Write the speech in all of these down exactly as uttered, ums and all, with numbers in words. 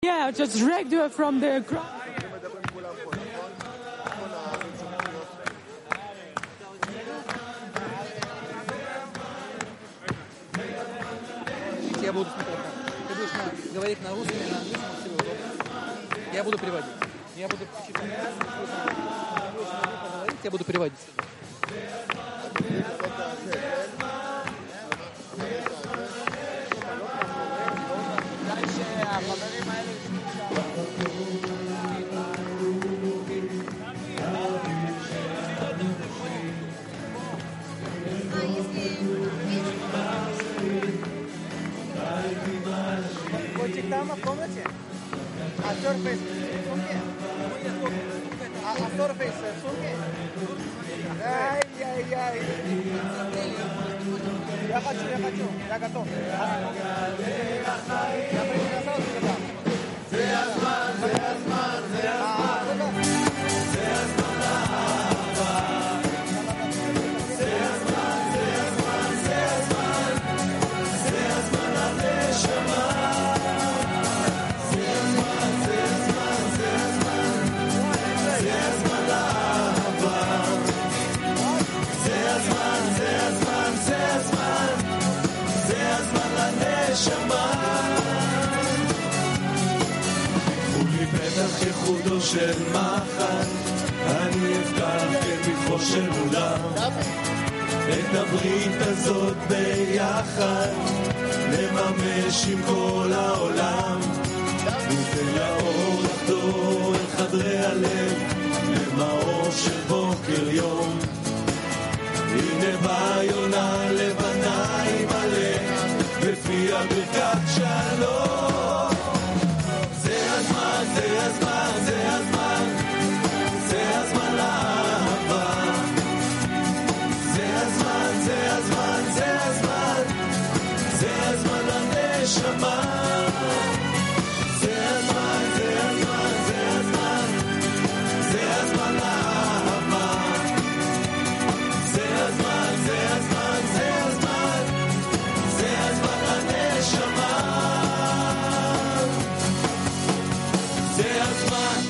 Yeah, just dragged her from the crowd. Я буду смотреть. Ты будешь на, говорить на русском и на английском, всего удобно. Я буду переводить. Я буду читать. Я буду переводить. Котик там в комнате? А Surface в сумке? А, а Surface в сумке? Ай-яй-яй. Я хочу, я хочу. Я готов. Я принесал сюда. זה הזמן, זה הזמן, זה הזמן. זה הזמן לאהבה. זה הזמן, זה הזמן, זה הזמן. זה הזמן לנשמה. זה הזמן, זה הזמן, זה הזמן. זה הזמן לאהבה. זה הזמן, זה הזמן, זה הזמן. זה הזמן לנשמה. פתח יחודו של מחר אני אפתח כפתחו של אולם את הברית הזאת ביחד נממש עם כל העולם ניתן לאור לחדור אל חדרי הלב למאור של בוקר יום הנה בא יונה לבנה עם הלב בפי הברכת שלום זה הזמן, זה הזמן, זה הזמן, זה הזמן לאהבה. זה הזמן, זה הזמן, זה הזמן, זה הזמן לנשמה. זה הזמן, זה הזמן, זה הזמן, זה הזמן לאהבה. זה הזמן, זה הזמן, זה הזמן, זה הזמן לנשמה. זה הזמן.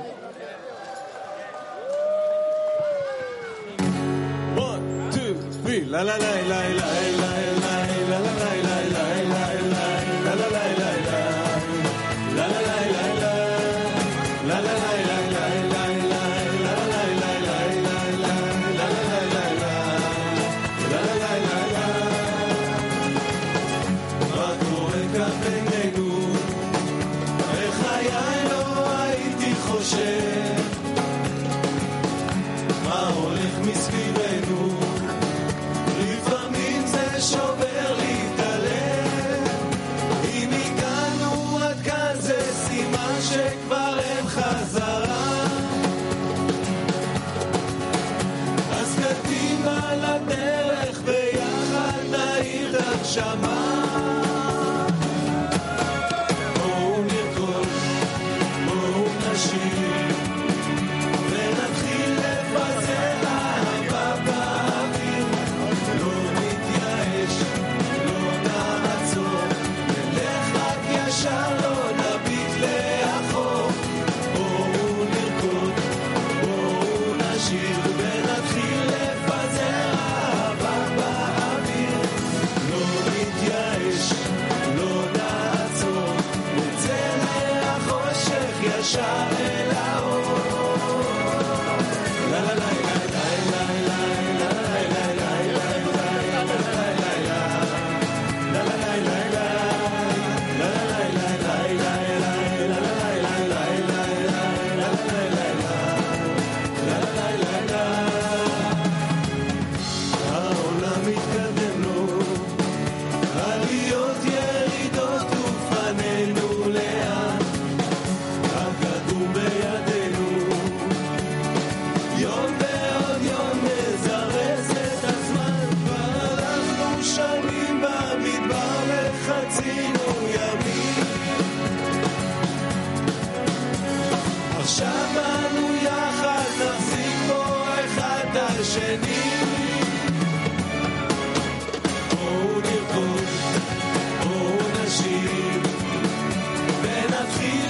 One, two, three. La la la la la la la la la la la la la la la la la la. La la la la la. La la la la la la la la la la la la la. La la la la la. La la la la la. מה קורה כאן בינינו? איך היה לא הייתי חושב מה הולך מסביבנו לפעמים זה שובר לי את הלב אם הגענו עד כאן זה סימן שכבר אין חזרה אז קדימה לדרך ביחד נעיר את הנשמה ונתחיל לפזר אהבה באוויר לא נתייאש, לא נעצור נלך רק ישר, לא נביט לאחור בואו נרקוד, בואו נשיר ונתחיל לפזר אהבה באוויר לא נתייאש, לא נעצור נצא מהחושך ישר אל האור la la la la la la la la la la העולם מתקדם לו עליות ירידות ופנינו לאן הכדור בידינו יום ועוד יום נזרז את הזמן כבר אנחנו שנים במדבר וחצינו ימים עכשיו אנו יחד נחזיק פה אחד השני בואו נרקוד, בואו נשיר ונתחיל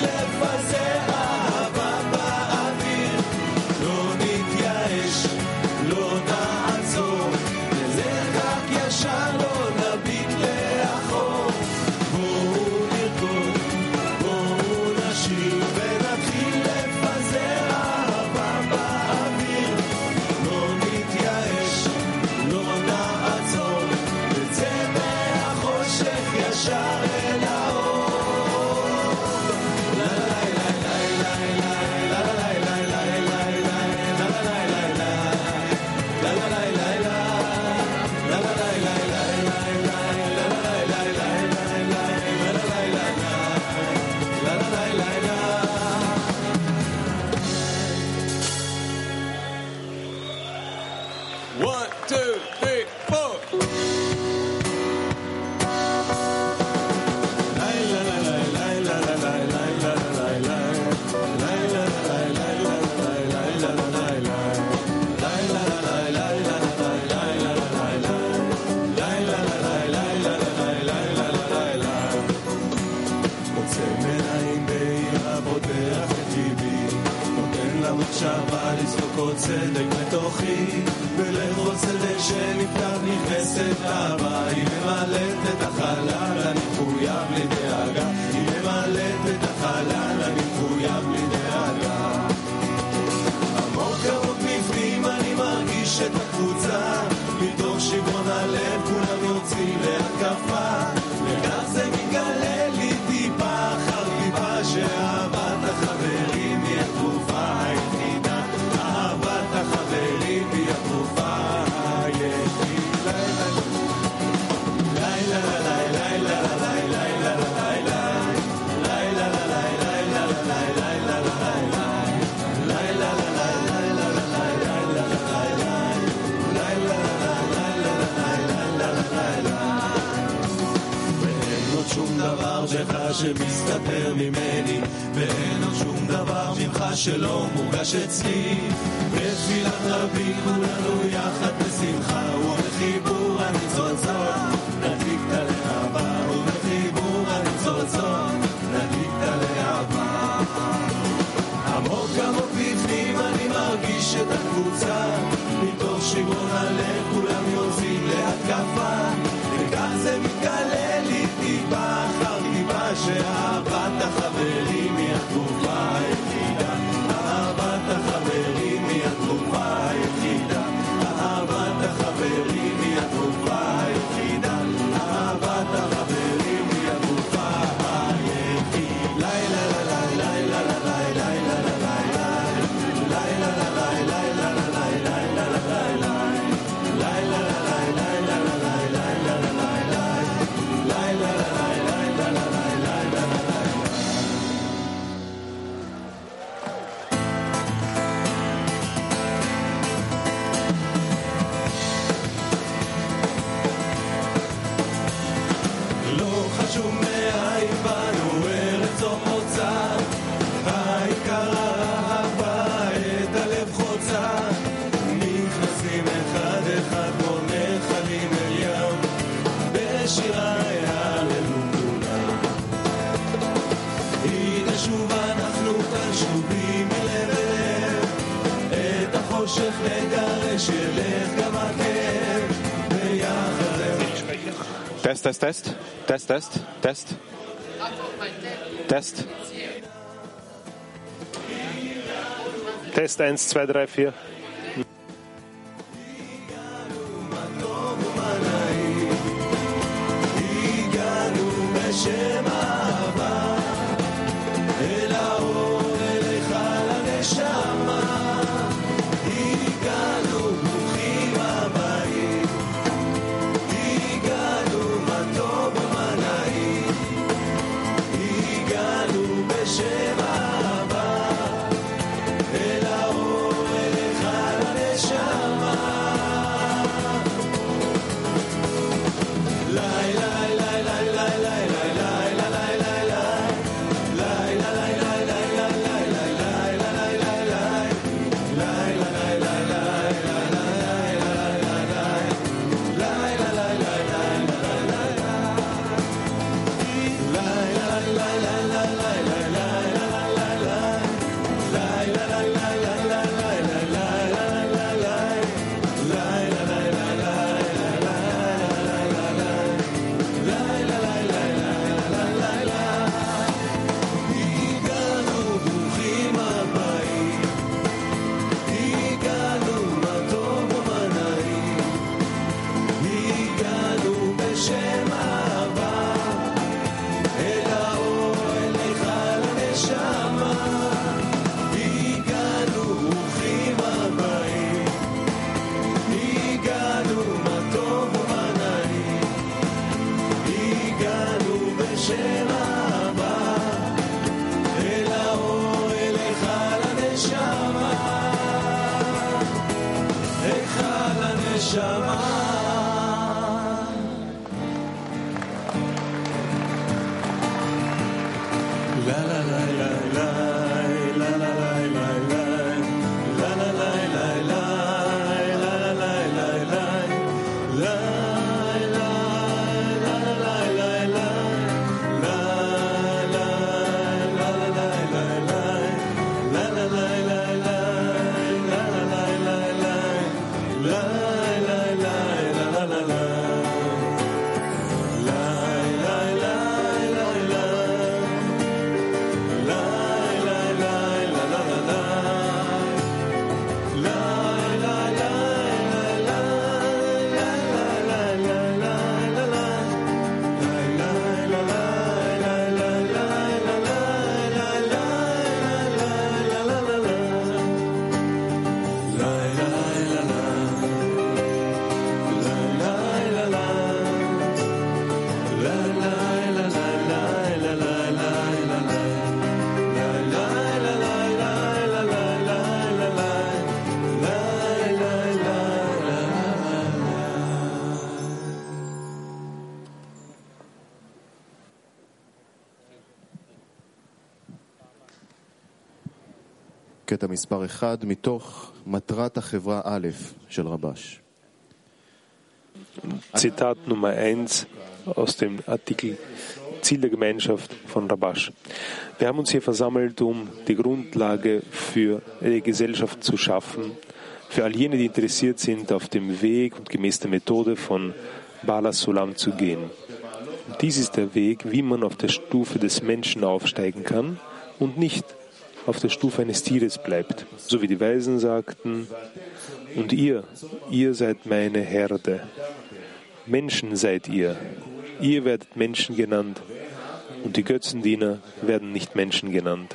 מחשבה לזרוק עוד צדק בתוכי, ולכל צדק שנפתח נכנסת אהבה. היא ממלאת את החלל, אני מחויב לדאגה. היא ממלאת את החלל, אני מחויב לדאגה. עמוק עמוק בפנים אני מרגיש את הקבוצה, מתוך שברון הלב כולם יוצאים להתקפה, וכך זה מתגלה לי טיפה אחר טיפה, שאהבת החברים היא התרופה היחידה. אהבת החברים היא התרופה היחידה. לילה לילה לילה לילה לילה שום דבר בך שמסתתר ממני, ואין עוד שום דבר ממך שלא מורגש אצלי. בתפילת רבים כולנו יחד בשמחה, ובחיבור הניצוצות נדליקת לאהבה, ובחיבור הניצוצות נדליקת לאהבה. עמוק עמוק בפנים אני מרגיש את הקבוצה, מתוך שברון הלב כולם יוצאים להתקפה, וכך זה מתגלה לי טיפה אחר טיפה, שאהבת החברים היא התרופה היחידה. אהבת החברים היא התרופה היחידה. אהבת החברים היא התרופה היחידה. אהבת החברים היא התרופה היחידה. לילה לילה לילה לילה לילה לילה Test, Test, Test, Test, Test, Test, Test. Test eins, zwei, drei, vier. קטע מספר אחד מתוך מטרת החברה א' של רבש. Zitat Nummer eins aus dem Artikel Ziel der Gemeinschaft von Rabash. Wir haben uns hier versammelt, um die Grundlage für eine Gesellschaft zu schaffen, für all jene, die interessiert sind, auf dem Weg und gemäß der Methode von Bala Sulam zu gehen. Dies ist der Weg, wie man auf der Stufe des Menschen aufsteigen kann und nicht auf der Stufe eines Tieres bleibt. So wie die Weisen sagten, und ihr, ihr seid meine Herde. Menschen seid ihr. Ihr werdet Menschen genannt und die Götzendiener werden nicht Menschen genannt.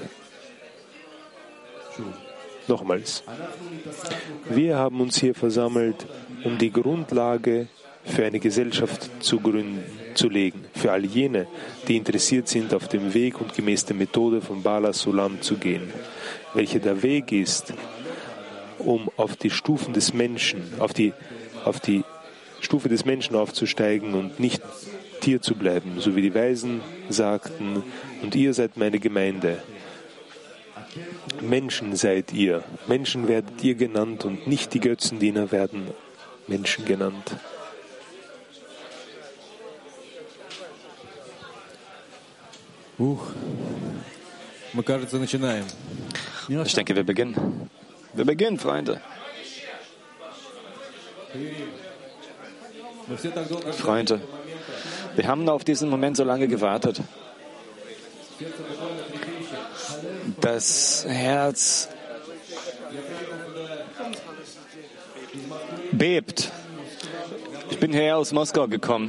Nochmals. Wir haben uns hier versammelt, um die Grundlage für eine Gesellschaft zu gründen, zu legen, für all jene, die interessiert sind, auf dem Weg und gemäß der Methode von Bala Sulam zu gehen, welcher der Weg ist, um auf die Stufen des Menschen, auf die, auf die Stufe des Menschen aufzusteigen und nicht Tier zu bleiben, so wie die Weisen sagten, und ihr seid meine Gemeinde. Menschen seid ihr, Menschen werdet ihr genannt und nicht die Götzendiener werden Menschen genannt. Ich denke, wir beginnen. Wir beginnen, Freunde. Freunde, wir haben auf diesen Moment so lange gewartet. Das Herz bebt. Ich bin hierher aus Moskau gekommen.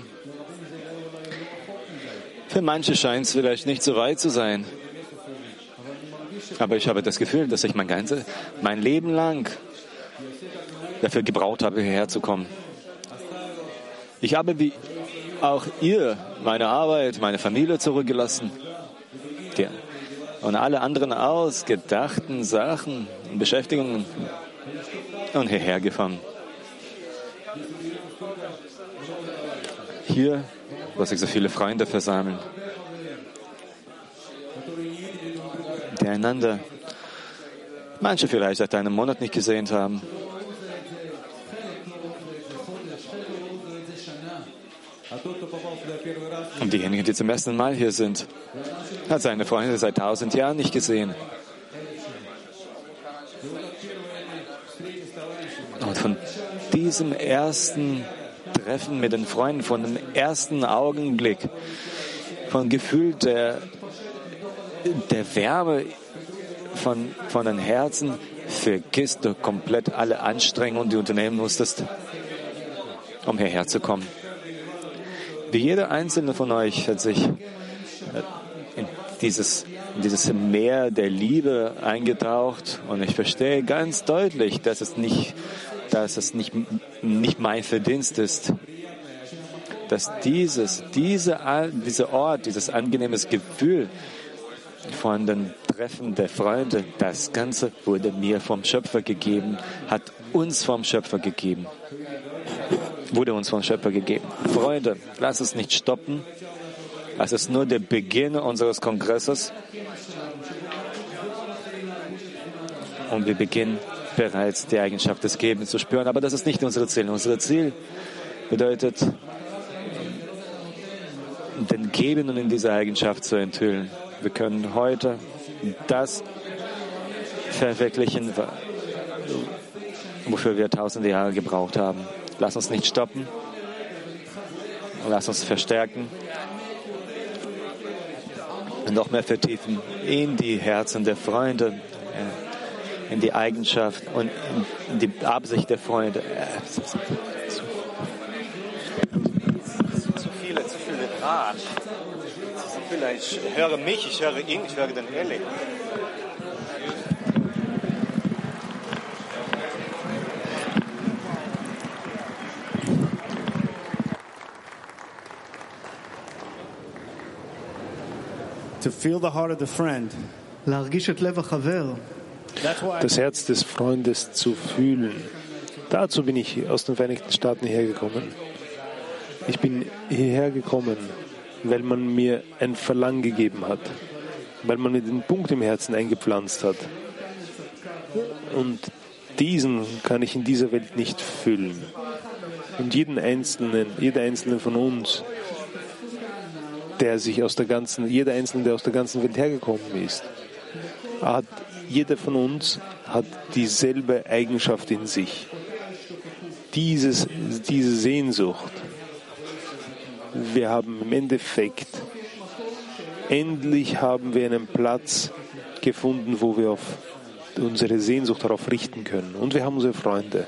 Für manche scheint es vielleicht nicht so weit zu sein. Aber ich habe das Gefühl, dass ich mein ganzes, mein Leben lang dafür gebraucht habe, hierher zu kommen. Ich habe wie auch ihr meine Arbeit, meine Familie zurückgelassen. Ja. Und alle anderen ausgedachten Sachen und Beschäftigungen und hierher gefahren. Hier, wo sich so viele Freunde versammeln, die einander manche vielleicht seit einem Monat nicht gesehen haben. Und diejenigen, die zum ersten Mal hier sind, hat seine Freunde seit tausend Jahren nicht gesehen. Und von diesem ersten Treffen mit den Freunden, von dem ersten Augenblick, von Gefühl der, der Wärme von, von den Herzen, vergisst du komplett alle Anstrengungen, die du unternehmen musstest, um hierher zu kommen. Wie jeder einzelne von euch hat sich in dieses, in dieses Meer der Liebe eingetaucht, und ich verstehe ganz deutlich, dass es nicht, dass es nicht, nicht mein Verdienst ist, dass dieses, diese, dieser Ort, dieses angenehmes Gefühl von den Treffen der Freunde, das Ganze wurde mir vom Schöpfer gegeben, hat uns vom Schöpfer gegeben. Wurde uns vom Schöpfer gegeben. Freunde, lass es nicht stoppen. Es ist nur der Beginn unseres Kongresses. Und wir beginnen bereits die Eigenschaft des Gebens zu spüren. Aber das ist nicht unser Ziel. Unser Ziel bedeutet, den Gebenden in dieser Eigenschaft zu enthüllen. Wir können heute das verwirklichen, wofür wir tausende Jahre gebraucht haben. Lass uns nicht stoppen. Lass uns verstärken und noch mehr vertiefen in die Herzen der Freunde, in die Eigenschaft und in die Absicht der Freunde. Zu viele, zu viele Rat. Zu viele. Ich höre mich, ich höre ihn, ich höre den Eli. To feel the heart of the friend. Das Herz des Freundes zu fühlen. Dazu bin ich aus den Vereinigten Staaten hergekommen. Ich bin hierher gekommen, weil man mir ein Verlangen gegeben hat, weil man mir den Punkt im Herzen eingepflanzt hat. Und diesen kann ich in dieser Welt nicht füllen. Und jeden Einzelnen, jeder Einzelne von uns, der sich aus der ganzen, jeder Einzelne, der aus der ganzen Welt hergekommen ist, hat, jeder von uns hat dieselbe Eigenschaft in sich. Dieses, diese Sehnsucht. Wir haben im Endeffekt, endlich haben wir einen Platz gefunden, wo wir auf unsere Sehnsucht darauf richten können. Und wir haben unsere Freunde.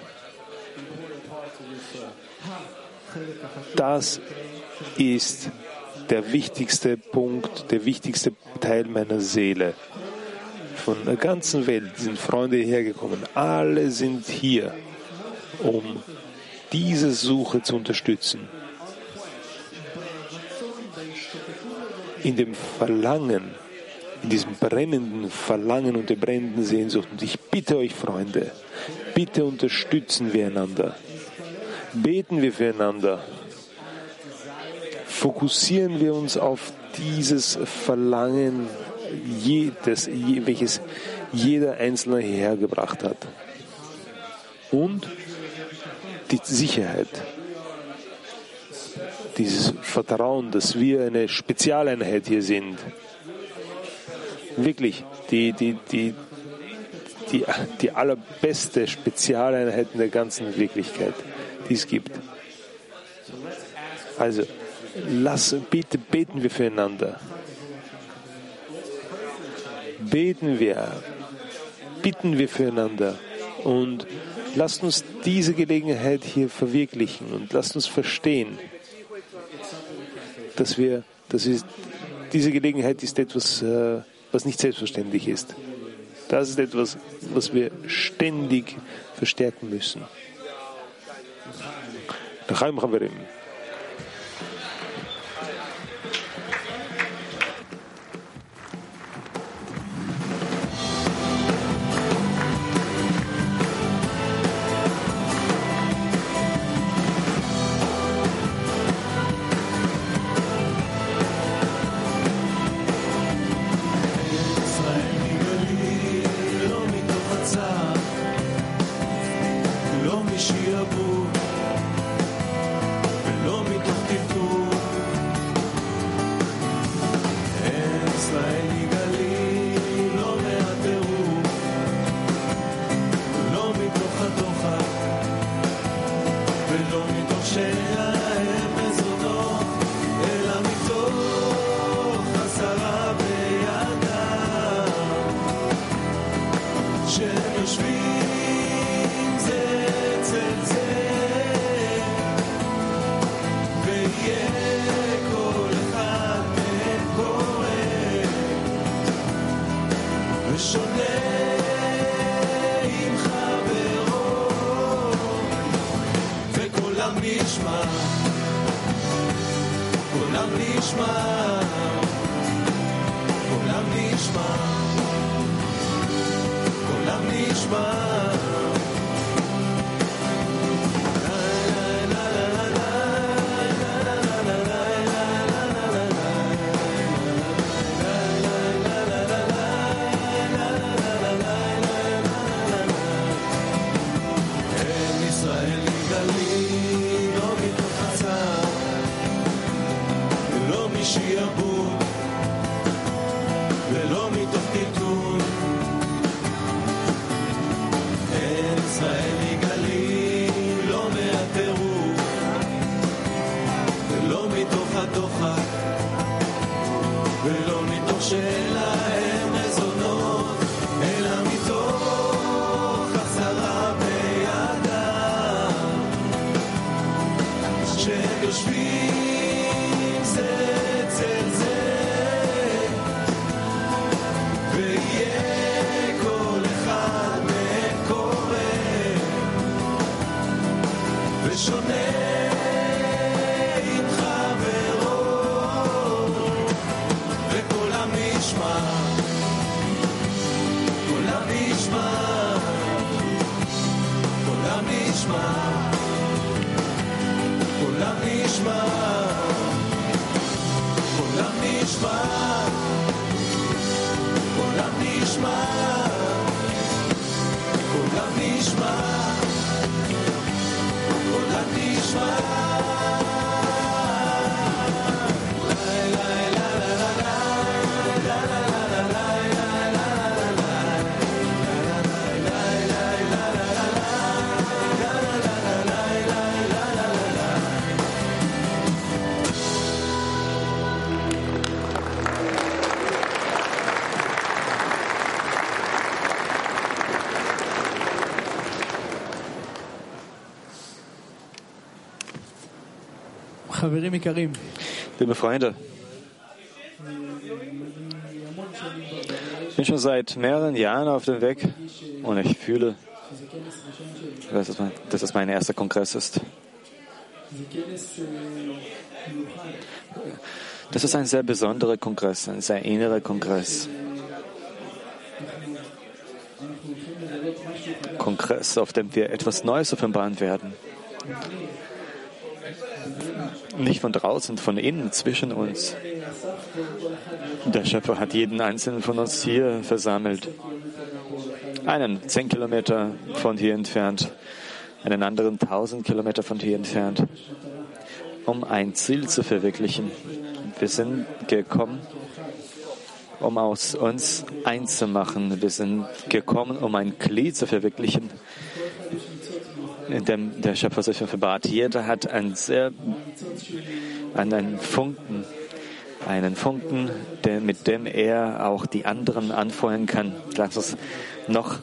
Das ist der wichtigste Punkt, der wichtigste Teil meiner Seele. Von der ganzen Welt sind Freunde hierher gekommen. Alle sind hier, um diese Suche zu unterstützen. In dem Verlangen, in diesem brennenden Verlangen und der brennenden Sehnsucht. Und ich bitte euch, Freunde, bitte unterstützen wir einander. Beten wir füreinander. Fokussieren wir uns auf dieses Verlangen, jedes, welches jeder Einzelne hierher gebracht hat. Und die Sicherheit, dieses Vertrauen, dass wir eine Spezialeinheit hier sind. Wirklich, die, die, die, die, die allerbeste Spezialeinheit in der ganzen Wirklichkeit, die es gibt. Also, lass, bitte beten wir füreinander. Beten wir, bitten wir füreinander und lasst uns diese Gelegenheit hier verwirklichen und lasst uns verstehen, dass wir, das ist, diese Gelegenheit ist etwas, was nicht selbstverständlich ist. Das ist etwas, was wir ständig verstärken müssen. L'chaim Chaverim. Liebe Freunde, ich bin schon seit mehreren Jahren auf dem Weg und ich fühle, dass es mein, dass es mein erster Kongress ist. Das ist ein sehr besonderer Kongress, ein sehr innerer Kongress. Kongress, auf dem wir etwas Neues offenbaren werden. Nicht von draußen, von innen, zwischen uns. Der Schöpfer hat jeden einzelnen von uns hier versammelt. Einen zehn Kilometer von hier entfernt, einen anderen tausend Kilometer von hier entfernt, um ein Ziel zu verwirklichen. Wir sind gekommen, um aus uns eins zu machen. Wir sind gekommen, um ein Glied zu verwirklichen, in dem der Schöpfer sich offenbart. Jeder hat einen sehr, einen Funken, einen Funken, der, mit dem er auch die anderen anfeuern kann. Lass uns noch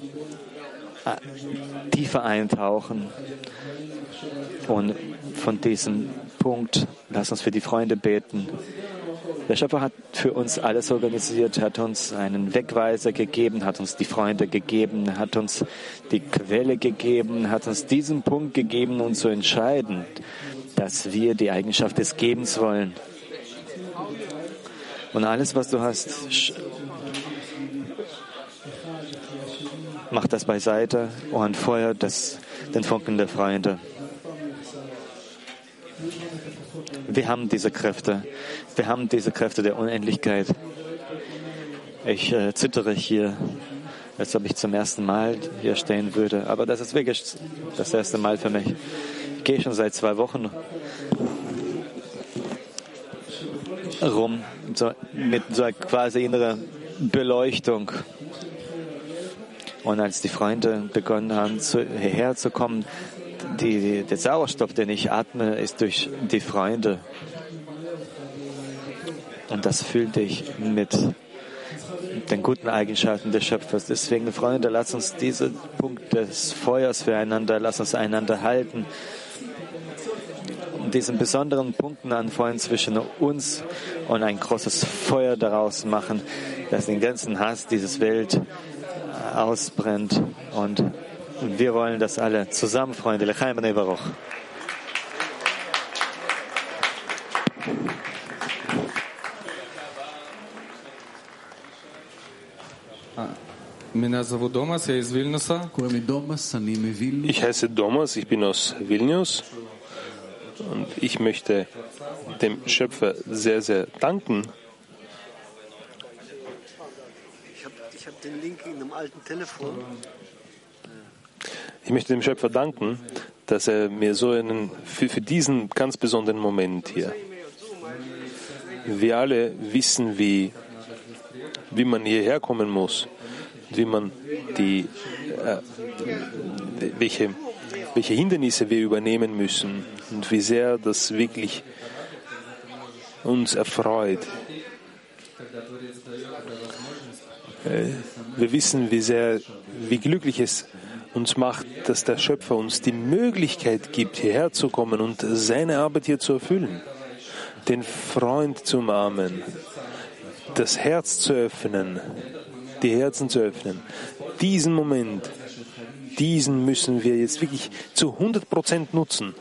tiefer eintauchen und von diesem Punkt, lass uns für die Freunde beten. Der Schöpfer hat für uns alles organisiert, hat uns einen Wegweiser gegeben, hat uns die Freunde gegeben, hat uns die Quelle gegeben, hat uns diesen Punkt gegeben, um zu entscheiden, dass wir die Eigenschaft des Gebens wollen. Und alles, was du hast, mach das beiseite und feuer das, den Funken der Freunde. Wir haben diese Kräfte. Wir haben diese Kräfte der Unendlichkeit. Ich äh, zittere hier, als ob ich zum ersten Mal hier stehen würde. Aber das ist wirklich das erste Mal für mich. Ich gehe schon seit zwei Wochen rum, so, mit so einer quasi innerer Beleuchtung. Und als die Freunde begonnen haben, zu, hierher zu kommen, die, der Sauerstoff, den ich atme, ist durch die Freunde. Und das fühlte ich mit den guten Eigenschaften des Schöpfers. Deswegen, Freunde, lasst uns diesen Punkt des Feuers füreinander, lasst uns einander halten. Und diesen besonderen Punkten anfeuern zwischen uns und ein großes Feuer daraus machen, das den ganzen Hass dieses Welt ausbrennt. Und wir wollen das alle zusammen, Freunde. L'chaim b'nei Baruch. Ich heiße Domas, ich bin aus Vilnius und ich möchte dem Schöpfer sehr, sehr danken. Ich habe ich hab den Link in einem alten Telefon. Ich möchte dem Schöpfer danken, dass er mir so einen, für, für diesen ganz besonderen Moment hier. Wir alle wissen, wie, wie man hierher kommen muss, wie man die, äh, welche, welche Hindernisse wir übernehmen müssen und wie sehr das wirklich uns erfreut. Äh, wir wissen, wie sehr, wie glücklich es uns macht, dass der Schöpfer uns die Möglichkeit gibt, hierher zu kommen und seine Arbeit hier zu erfüllen, den Freund zu umarmen, das Herz zu öffnen, die Herzen zu öffnen. Diesen Moment, diesen müssen wir jetzt wirklich zu hundert Prozent nutzen.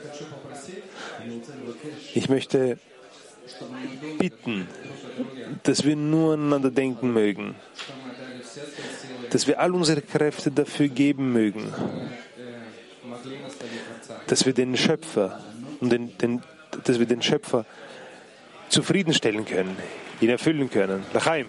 Ich möchte bitten, dass wir nur aneinander denken mögen, dass wir all unsere Kräfte dafür geben mögen, dass wir den Schöpfer und den, den, dass wir den Schöpfer zufriedenstellen können, ihn erfüllen können. L'chaim.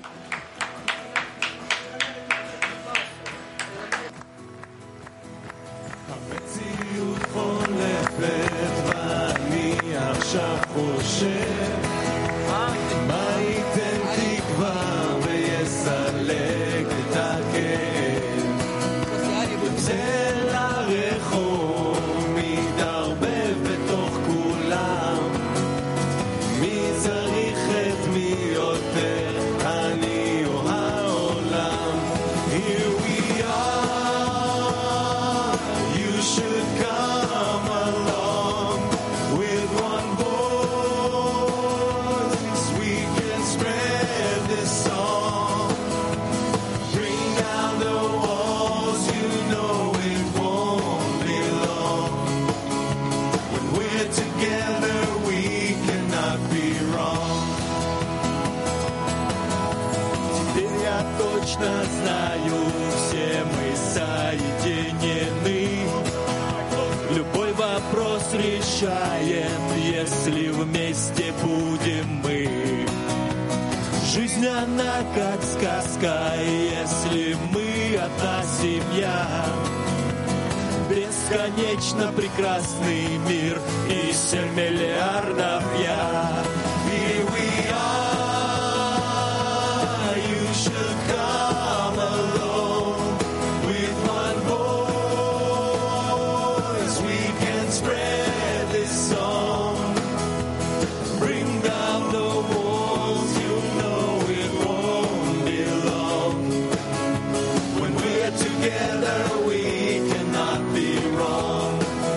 מי צריך את מי יותר? אני точно знаю, все мы соединены. Любой вопрос решаем, если вместе будем мы. Жизнь она как сказка, если мы одна семья. Бесконечно прекрасный мир и семь миллиардов я. Here we are, you should come along. With one voice we can spread this song. Bring down the walls, you know it won't be long. When we're together we cannot be wrong.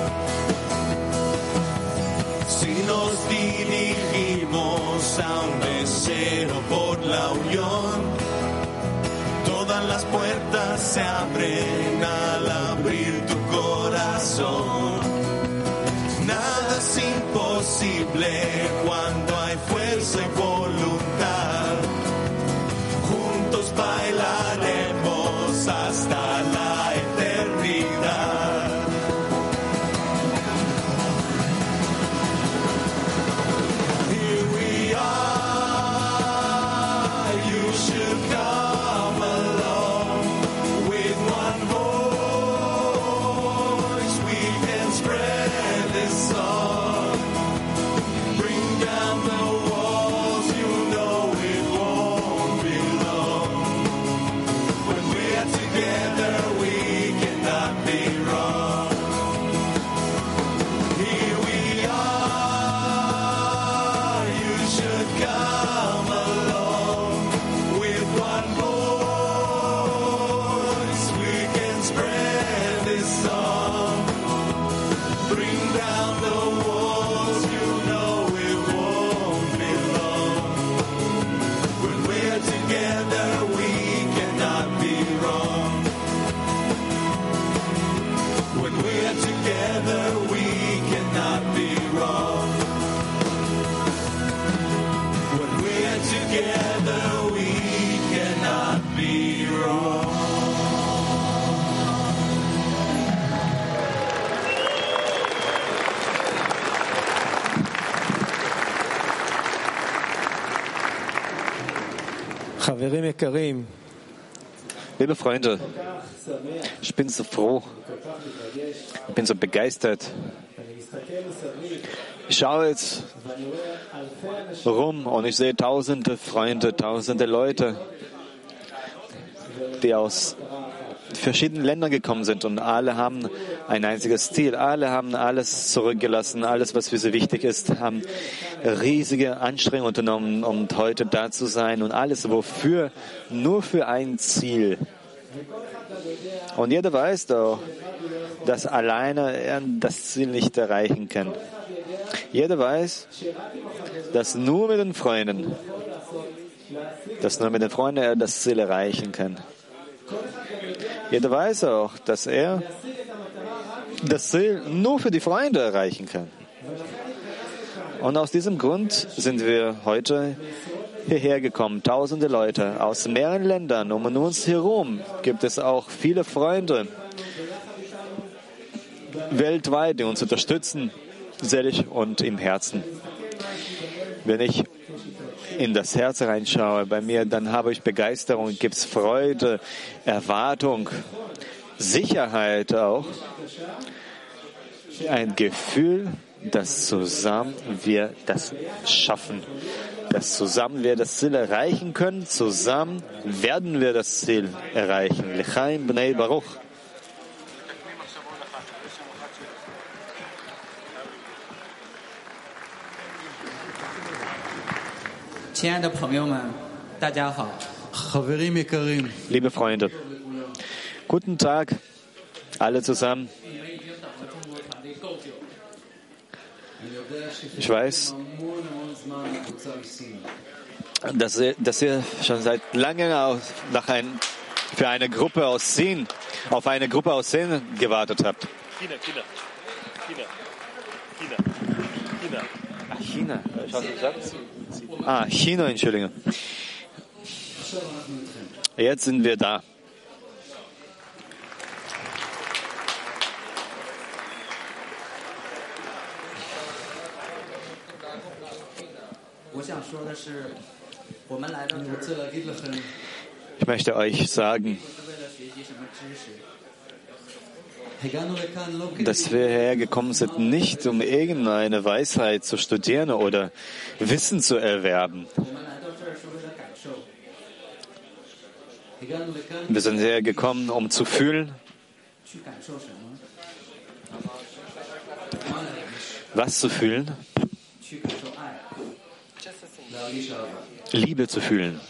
Si nos dirigimos a un deseo por la unión, todas las puertas se abren al abrir tu corazón. Nada es imposible cuando hay fuerza y voluntad. Juntos bailaremos hasta la eternidad. Here we are, you should come along. With one voice we can spread this song. Bring down the walls, you know it won't be long. When we're together we cannot be wrong. Here we are, you should come along. With one voice we can spread this song. Bring down the walls, you know it won't be long. When we're together we cannot be wrong. When we're together we cannot be wrong. When we're together we cannot be wrong. חברים יקרים, Liebe Freunde, ich bin so froh, ich bin so begeistert. Ich schaue jetzt rum und ich sehe tausende Freunde, tausende Leute, die aus verschiedenen Ländern gekommen sind und alle haben ein einziges Ziel. Alle haben alles zurückgelassen, alles, was für sie wichtig ist, haben riesige Anstrengungen unternommen, um heute da zu sein und alles wofür? Nur für ein Ziel. Und jeder weiß doch, dass alleine er das Ziel nicht erreichen kann. Jeder weiß, dass nur mit den Freunden, dass nur mit den Freunden er das Ziel erreichen kann. Jeder weiß auch, dass er das Ziel nur für die Freunde erreichen kann. Und aus diesem Grund sind wir heute hierher gekommen. Tausende Leute aus mehreren Ländern. Um uns herum gibt es auch viele Freunde weltweit, die uns unterstützen, seelisch und im Herzen. Wenn ich in das Herz reinschaue bei mir, dann habe ich Begeisterung, gibt es Freude, Erwartung, Sicherheit auch. Ein Gefühl, dass zusammen wir das schaffen. Dass zusammen wir das Ziel erreichen können. Zusammen werden wir das Ziel erreichen. L'chaim bnei Baruch. Liebe Freunde, guten Tag, alle zusammen. Ich weiß, dass ihr, dass ihr schon seit langem nach ein, für eine Gruppe aus Sin, auf eine Gruppe aus Sin gewartet habt. China, China, China, China, China. Ach, China. Ich habe gesagt. Ah, China, Entschuldigung. Jetzt sind wir da. Ich möchte euch sagen, dass wir hergekommen sind, nicht um irgendeine Weisheit zu studieren oder Wissen zu erwerben. Wir sind hergekommen, um zu fühlen. Was zu fühlen? Liebe zu fühlen.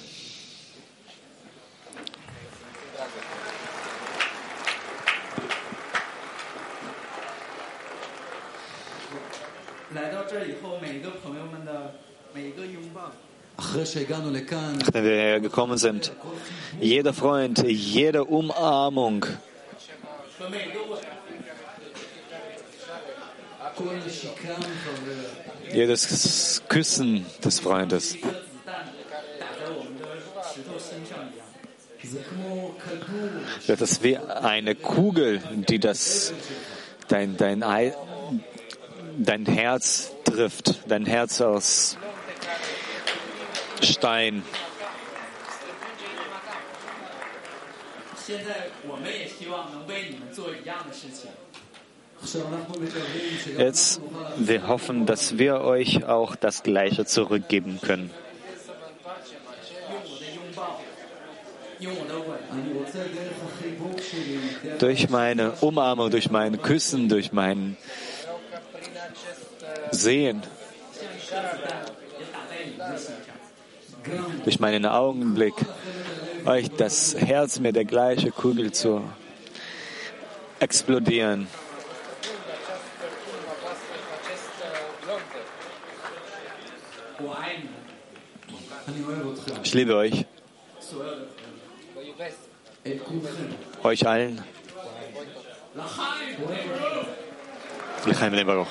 Nachdem wir hergekommen sind, jeder Freund, jede Umarmung, jedes Küssen des Freundes, das ist wie eine Kugel, die das dein, dein, dein Herz trifft, dein Herz aus Stein. Jetzt, wir hoffen, dass wir euch auch das Gleiche zurückgeben können. Durch meine Umarmung, durch mein Küssen, durch mein Sehen, durch meinen Augenblick, euch das Herz mit der gleichen Kugel zu explodieren. Ich liebe euch. Euch allen. L'chaim lebaruch.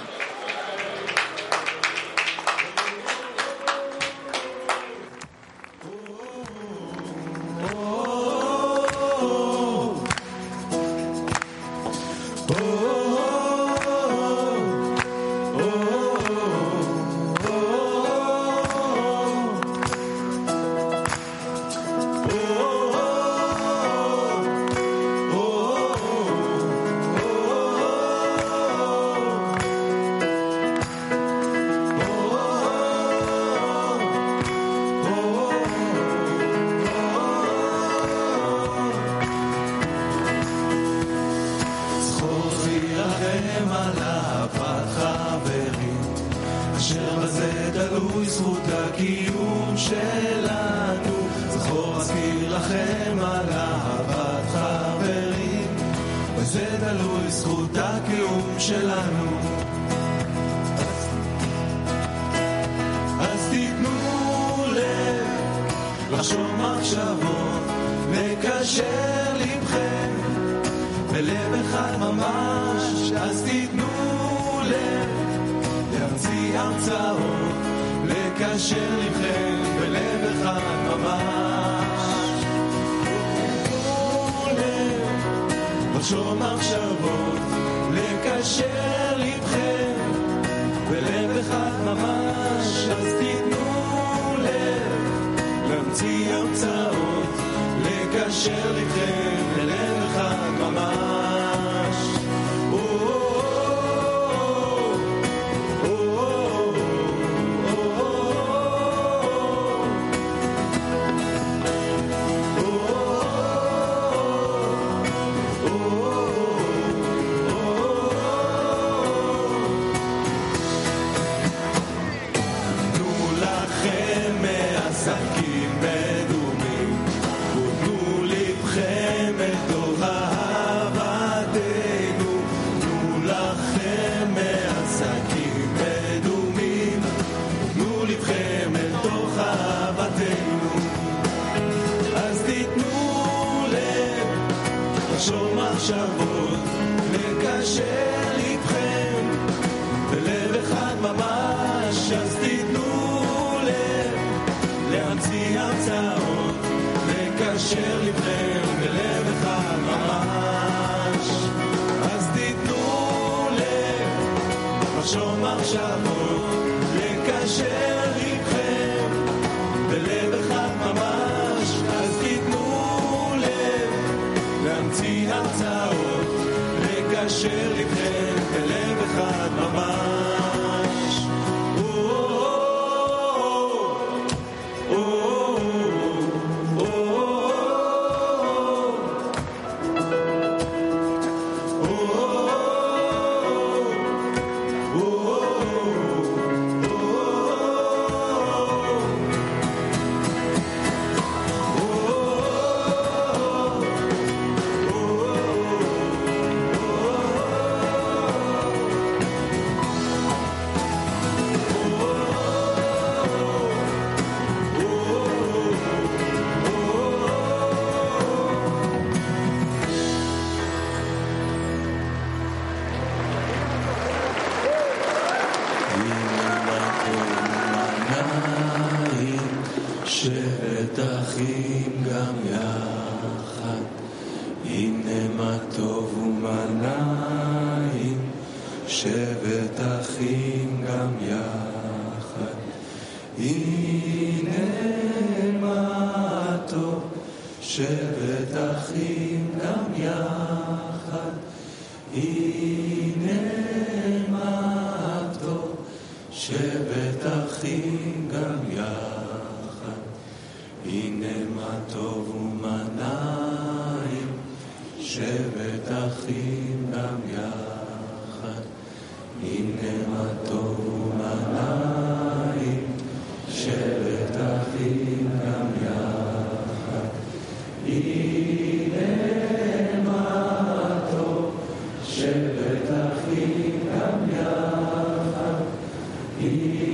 לקשר לבכם מהצעות, לקשר לבכם בלב אחד ממש. שבת אחים גם יחד, הנה מה טוב ומה נעים. שבת אחים גם יחד, הנה מה טוב. שבת אחים גם יחד, הנה מה טוב. שבת אחים גם יחד, הנה מה טוב ומה נעים. שבת אחים גם יחד, הנה מה טוב ומה נעים. שבת אחים גם יחד, הנה מה טוב. שבת אחים גם יחד, הנה